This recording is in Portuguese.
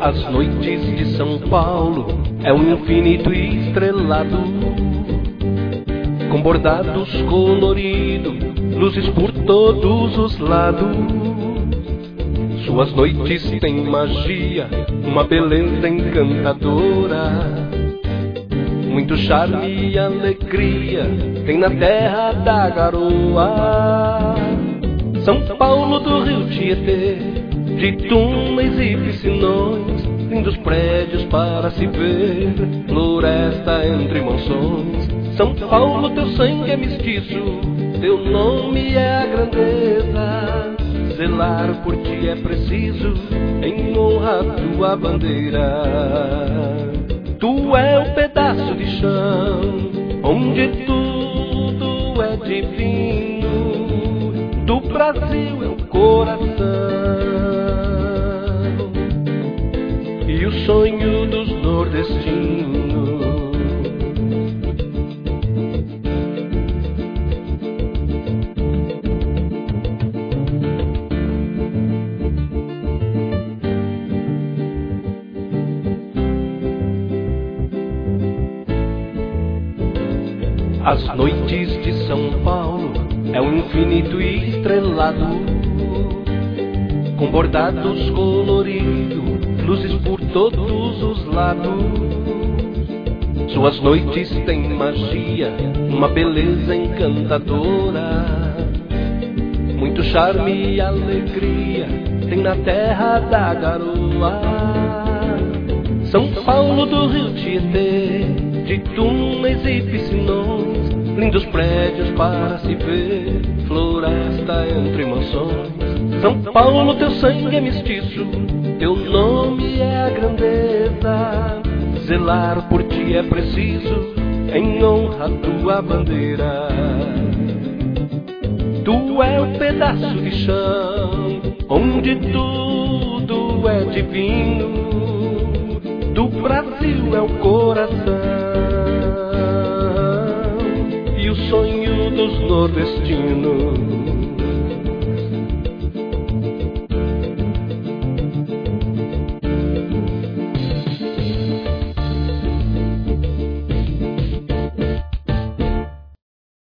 As noites de São Paulo é um infinito estrelado, com bordados coloridos, luzes por todos os lados. Suas noites têm magia, uma beleza encantadora, muito charme e alegria tem na terra da garoa. São Paulo do Rio Tietê, de túneis e piscinões, lindos prédios para se ver, floresta entre mansões. São Paulo, teu sangue é mestiço, teu nome é a grandeza. Zelar por ti é preciso, em honra à tua bandeira. Tu é um pedaço de chão, onde tudo é divino. Do Brasil é o coração e o sonho dos nordestinos. As noites de São Paulo é um infinito estrelado, com bordados coloridos, luzes por todos os lados. Suas noites têm magia, uma beleza encantadora, muito charme e alegria tem na terra da garoa. São Paulo do Rio Tietê, de túneis e piscinões, lindos prédios para se ver, floresta entre mansões. São Paulo, teu sangue é mestiço, teu nome é a grandeza. Zelar por ti é preciso, em honra à tua bandeira. Tu é um pedaço de chão, onde tudo é divino. Do Brasil é o coração e o sonho dos nordestinos.